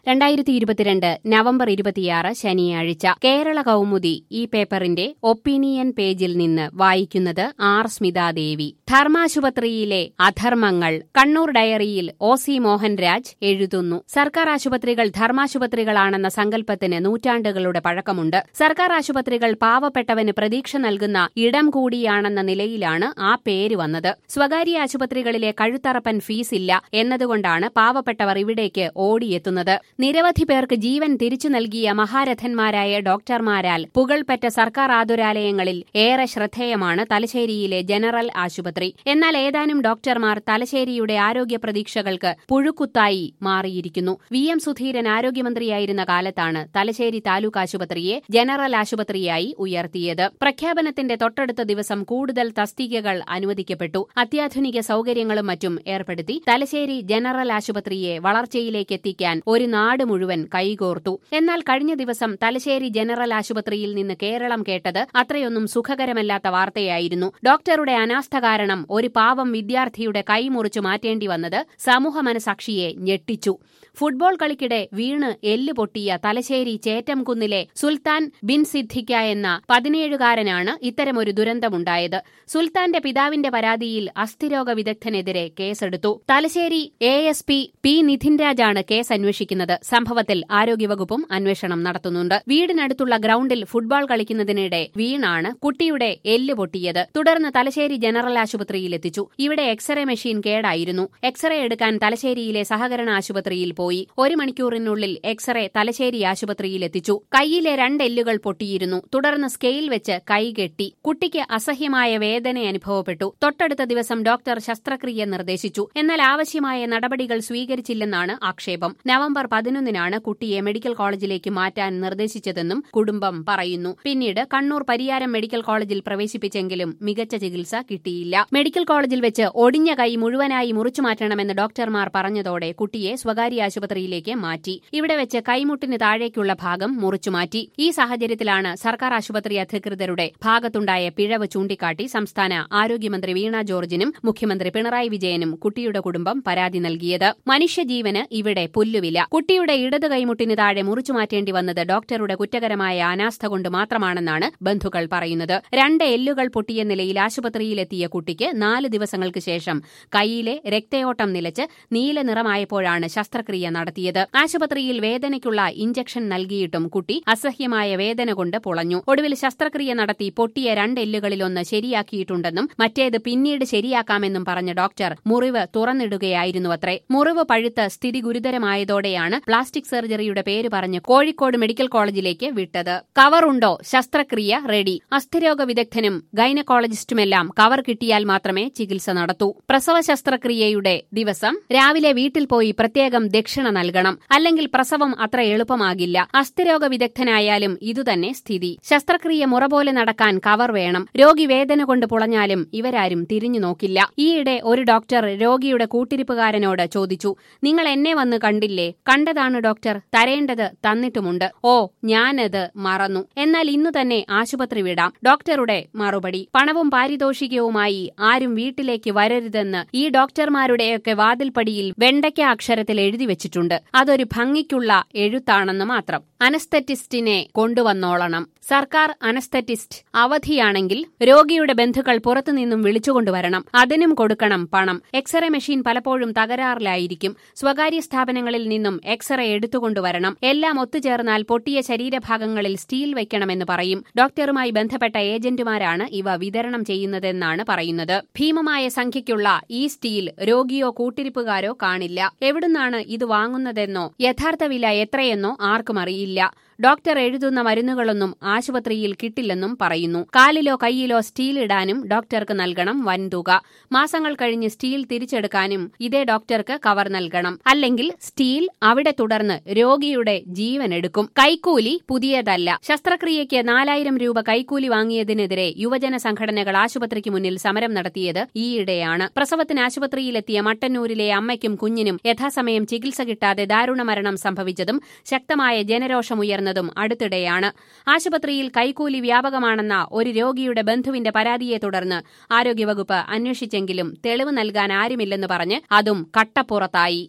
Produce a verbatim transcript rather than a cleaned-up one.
രണ്ടായിരത്തി ഇരുപത്തിരണ്ട് നവംബർ ഇരുപത്തിയാറ് ശനിയാഴ്ച കേരള കൗമുദി ഈ പേപ്പറിന്റെ ഒപ്പീനിയൻ പേജിൽ നിന്ന് വായിക്കുന്നത് ആർ സ്മിതാദേവി. ധർമാശുപത്രിയിലെ അധർമ്മങ്ങൾ. കണ്ണൂർ ഡയറിയിൽ ഒ സി മോഹൻരാജ് എഴുതുന്നു. സർക്കാർ ആശുപത്രികൾ ധർമാശുപത്രികളാണെന്ന സങ്കല്പത്തിന് നൂറ്റാണ്ടുകളുടെ പഴക്കമുണ്ട്. സർക്കാർ ആശുപത്രികൾ പാവപ്പെട്ടവന് പ്രതീക്ഷ നൽകുന്ന ഇടം കൂടിയാണെന്ന നിലയിലാണ് ആ പേര് വന്നത്. സ്വകാര്യ ആശുപത്രികളിലെ കഴുത്തറപ്പൻ ഫീസില്ല എന്നതുകൊണ്ടാണ് പാവപ്പെട്ടവർ ഇവിടേക്ക് ഓടിയെത്തുന്നത്. നിരവധി പേർക്ക് ജീവൻ തിരിച്ചു നൽകിയ മഹാരഥന്മാരായ ഡോക്ടർമാരാൽ പുകൾപെറ്റ സർക്കാർ ആതുരാലയങ്ങളിൽ ഏറെ ശ്രദ്ധേയമാണ് തലശ്ശേരിയിലെ ജനറൽ ആശുപത്രി. എന്നാൽ ഏതാനും ഡോക്ടർമാർ തലശ്ശേരിയുടെ ആരോഗ്യ പ്രതീക്ഷകൾക്ക് പുഴുക്കുത്തായി മാറിയിരിക്കുന്നു. വി എം സുധീരൻ ആരോഗ്യമന്ത്രിയായിരുന്ന കാലത്താണ് തലശ്ശേരി താലൂക്ക് ആശുപത്രിയെ ജനറൽ ആശുപത്രിയായി ഉയർത്തിയത്. പ്രഖ്യാപനത്തിന്റെ തൊട്ടടുത്ത ദിവസം കൂടുതൽ തസ്തികകൾ അനുവദിക്കപ്പെട്ടു. അത്യാധുനിക സൌകര്യങ്ങളും മറ്റും ഏർപ്പെടുത്തി തലശ്ശേരി ജനറൽ ആശുപത്രിയെ വളർച്ചയിലേക്കെത്തിക്കാൻ ഒരു നാട് മുഴുവൻ കൈകോർത്തു. എന്നാൽ കഴിഞ്ഞ ദിവസം തലശ്ശേരി ജനറൽ ആശുപത്രിയിൽ നിന്ന് കേരളം കേട്ടത് അത്രയൊന്നും സുഖകരമല്ലാത്ത വാർത്തയായിരുന്നു. ഡോക്ടറുടെ അനാസ്ഥ കാരണം ഒരു പാവം വിദ്യാർത്ഥിയുടെ കൈ മുറിച്ചു മാറ്റേണ്ടി വന്നത് സമൂഹ മനസാക്ഷിയെ ഞെട്ടിച്ചു. ഫുട്ബോൾ കളിക്കിടെ വീണ് എല്ല് പൊട്ടിയ തലശ്ശേരി ചേറ്റംകുന്നിലെ സുൽത്താൻ ബിൻ സിദ്ദിഖ എന്ന പതിനേഴുകാരനാണ് ഇത്തരമൊരു ദുരന്തമുണ്ടായത്. സുൽത്താന്റെ പിതാവിന്റെ പരാതിയിൽ അസ്ഥിരോഗ വിദഗ്ധനെതിരെ കേസെടുത്തു. Thalassery A S P P Nidhin രാജാണ് കേസ് അന്വേഷിക്കുന്നത്. സംഭവത്തിൽ ആരോഗ്യവകുപ്പും അന്വേഷണം നടത്തുന്നുണ്ട്. വീടിനടുത്തുള്ള ഗ്രൌണ്ടിൽ ഫുട്ബോൾ കളിക്കുന്നതിനിടെ വീണാണ് കുട്ടിയുടെ എല്ല് പൊട്ടിയത്. തുടർന്ന് തലശ്ശേരി ജനറൽ ആശുപത്രിയിലെത്തിച്ചു. ഇവിടെ എക്സ്റേ മെഷീൻ കേടായിരുന്നു. എക്സ്റേ എടുക്കാൻ തലശ്ശേരിയിലെ സഹകരണ ആശുപത്രിയിൽ പോയി. ഒരു മണിക്കൂറിനുള്ളിൽ എക്സ്റേ തലശ്ശേരി ആശുപത്രിയിലെത്തിച്ചു. കൈയിലെ രണ്ടെല്ലുകൾ പൊട്ടിയിരുന്നു. തുടർന്ന് സ്കെയിൽ വെച്ച് കൈ കെട്ടി. കുട്ടിക്ക് അസഹ്യമായ വേദന അനുഭവപ്പെട്ടു. തൊട്ടടുത്ത ദിവസം ഡോക്ടർ ശസ്ത്രക്രിയ നിർദ്ദേശിച്ചു. എന്നാൽ ആവശ്യമായ നടപടികൾ സ്വീകരിച്ചില്ലെന്നാണ് ആക്ഷേപം. നവംബർ പതിനൊന്നിനാണ് കുട്ടിയെ മെഡിക്കൽ കോളേജിലേക്ക് മാറ്റാൻ നിർദ്ദേശിച്ചതെന്നും കുടുംബം പറയുന്നു. പിന്നീട് കണ്ണൂർ പരിയാരം മെഡിക്കൽ കോളേജിൽ പ്രവേശിപ്പിച്ചെങ്കിലും മികച്ച ചികിത്സ കിട്ടിയില്ല. മെഡിക്കൽ കോളേജിൽ വെച്ച് ഒടിഞ്ഞ കൈ മുഴുവനായി മുറിച്ചുമാറ്റണമെന്ന് ഡോക്ടർമാർ പറഞ്ഞതോടെ കുട്ടിയെ സ്വകാര്യ ആശുപത്രിയിലേക്ക് മാറ്റി. ഇവിടെ വെച്ച് കൈമുട്ടിന് താഴേക്കുള്ള ഭാഗം മുറിച്ചുമാറ്റി. ഈ സാഹചര്യത്തിലാണ് സർക്കാർ ആശുപത്രി അധികൃതരുടെ ഭാഗത്തുണ്ടായ പിഴവ് ചൂണ്ടിക്കാട്ടി സംസ്ഥാന ആരോഗ്യമന്ത്രി വീണ ജോർജിനും മുഖ്യമന്ത്രി പിണറായി വിജയനും കുട്ടിയുടെ കുടുംബം പരാതി നൽകിയത്. മനുഷ്യജീവന് ഇവിടെ പുല്ലുവില. കുട്ടിയുടെ ഇടത് കൈമുട്ടിന് താഴെ മുറിച്ചുമാറ്റേണ്ടി വന്നത് ഡോക്ടറുടെ കുറ്റകരമായ അനാസ്ഥ കൊണ്ട് മാത്രമാണെന്നാണ് ബന്ധുക്കൾ പറയുന്നത്. രണ്ട് എല്ലുകൾ പൊട്ടിയ നിലയിൽ ആശുപത്രിയിലെത്തിയ കുട്ടിക്ക് നാല് ദിവസങ്ങൾക്ക് ശേഷം കൈയിലെ രക്തയോട്ടം നിലച്ച് നീല നിറമായപ്പോഴാണ് ശസ്ത്രക്രിയ നടത്തിയത്. ആശുപത്രിയിൽ വേദനയ്ക്കുള്ള ഇഞ്ചക്ഷൻ നൽകിയിട്ടും കുട്ടി അസഹ്യമായ വേദന കൊണ്ട് പുളഞ്ഞു. ഒടുവിൽ ശസ്ത്രക്രിയ നടത്തി പൊട്ടിയ രണ്ടെല്ലുകളിലൊന്ന് ശരിയാക്കിയിട്ടുണ്ടെന്നും മറ്റേത് പിന്നീട് ശരിയാക്കാമെന്നും പറഞ്ഞ ഡോക്ടർ മുറിവ് തുറന്നിടുകയായിരുന്നുവത്രേ. മുറിവ് പഴുത്ത് സ്ഥിതി ഗുരുതരമായതോടെയാണ് പ്ലാസ്റ്റിക് സർജറിയുടെ പേര് പറഞ്ഞ് കോഴിക്കോട് മെഡിക്കൽ കോളേജിലേക്ക് വിട്ടത്. കവറുണ്ടോ? ശസ്ത്രക്രിയ റെഡി. അസ്ഥിരോഗ വിദഗ്ധനും ഗൈനക്കോളജിസ്റ്റുമെല്ലാം കവർ കിട്ടിയാൽ മാത്രമേ ചികിത്സ നടത്തൂ. പ്രസവ ശസ്ത്രക്രിയയുടെ ദിവസം രാവിലെ വീട്ടിൽ പോയി പ്രത്യേകം ദക്ഷിണ നൽകണം. അല്ലെങ്കിൽ പ്രസവം അത്ര എളുപ്പമാകില്ല. അസ്ഥിരോഗ വിദഗ്ധനായാലും ഇതുതന്നെ സ്ഥിതി. ശസ്ത്രക്രിയ മുറ പോലെ നടക്കാൻ കവർ വേണം. രോഗി വേദന കൊണ്ട് പുളഞ്ഞാലും ഇവരാരും തിരിഞ്ഞു നോക്കില്ല. ഈയിടെ ഒരു ഡോക്ടർ രോഗിയുടെ കൂട്ടിരിപ്പുകാരനോട് ചോദിച്ചു, നിങ്ങൾ എന്നെ വന്ന് കണ്ടില്ലേ? കണ്ടതാണ് ഡോക്ടർ, തരേണ്ടത് തന്നിട്ടുമുണ്ട്. ഓ, ഞാനത് മറന്നു. എന്നാൽ ഇന്നു തന്നെ ആശുപത്രി വിടാം. ഡോക്ടറുടെ മറുപടി, പണവും പാരിതോഷികവുമായി ആരും വീട്ടിലേക്ക് വരരുതെന്ന് ഈ ഡോക്ടർമാരുടെയൊക്കെ വാതിൽപ്പടിയിൽ വെണ്ടയ്ക്ക അക്ഷരത്തിൽ എഴുതി വെച്ചിട്ടുണ്ട്. അതൊരു ഭംഗിക്കുള്ള എഴുത്താണെന്ന് മാത്രം. അനസ്തറ്റിസ്റ്റിനെ കൊണ്ടുവന്നോളണം. സർക്കാർ അനസ്തറ്റിസ്റ്റ് അവധിയാണെങ്കിൽ രോഗിയുടെ ബന്ധുക്കൾ പുറത്തുനിന്നും വിളിച്ചുകൊണ്ടുവരണം. അതിനും കൊടുക്കണം പണം. എക്സ്റേ മെഷീൻ പലപ്പോഴും തകരാറിലായിരിക്കും. സ്വകാര്യ സ്ഥാപനങ്ങളിൽ നിന്നും എക്സ്റേ എടുത്തുകൊണ്ടുവരണം. എല്ലാം ഒത്തുചേർന്നാൽ പൊട്ടിയ ശരീരഭാഗങ്ങളിൽ സ്റ്റീൽ വയ്ക്കണമെന്ന് പറയും. ഡോക്ടറുമായി ബന്ധപ്പെട്ട ഏജന്റുമാരാണ് ഇവ വിതരണം ചെയ്യുന്നതെന്നാണ് പറയുന്നത്. ഭീമമായ സംഖ്യയ്ക്കുള്ള ഈ സ്റ്റീൽ രോഗിയോ കൂട്ടിരിപ്പുകാരോ കാണില്ല. എവിടുന്നാണ് ഇത് വാങ്ങുന്നതെന്നോ യഥാർത്ഥ വില എത്രയെന്നോ ആർക്കും അറിയില്ല. ഡോക്ടർ എഴുതുന്ന മരുന്നുകളൊന്നും ആശുപത്രിയിൽ കിട്ടില്ലെന്നും പറയുന്നു. കാലിലോ കൈയിലോ സ്റ്റീൽ ഇടാനും ഡോക്ടർക്ക് നൽകണം വൻതുക. മാസങ്ങൾ കഴിഞ്ഞ് സ്റ്റീൽ തിരിച്ചെടുക്കാനും ഇതേ ഡോക്ടർക്ക് കവർ നൽകണം. അല്ലെങ്കിൽ സ്റ്റീൽ അവിടെ തുടർന്ന് രോഗിയുടെ ജീവൻ എടുക്കും. കൈക്കൂലി പുതിയതല്ല. ശസ്ത്രക്രിയയ്ക്ക് നാലായിരം രൂപ കൈക്കൂലി വാങ്ങിയതിനെതിരെ യുവജന സംഘടനകൾ ആശുപത്രിക്ക് മുന്നിൽ സമരം നടത്തിയത് ഈയിടെയാണ്. പ്രസവത്തിന് ആശുപത്രിയിലെത്തിയ മട്ടന്നൂരിലെ അമ്മയ്ക്കും കുഞ്ഞിനും യഥാസമയം ചികിത്സ കിട്ടാതെ ദാരുണമരണം സംഭവിച്ചതും ശക്തമായ ജനരോഷമുയർന്നതും അടുത്തിടെയാണ്. ആശുപത്രിയിൽ കൈക്കൂലി വ്യാപകമാണെന്ന ഒരു രോഗിയുടെ ബന്ധുവിന്റെ പരാതിയെ തുടർന്ന് ആരോഗ്യവകുപ്പ് അന്വേഷിച്ചെങ്കിലും തെളിവ് നൽകാൻ ആരുമില്ലെന്ന് പറഞ്ഞ് അതും കട്ടപ്പുറത്തായി.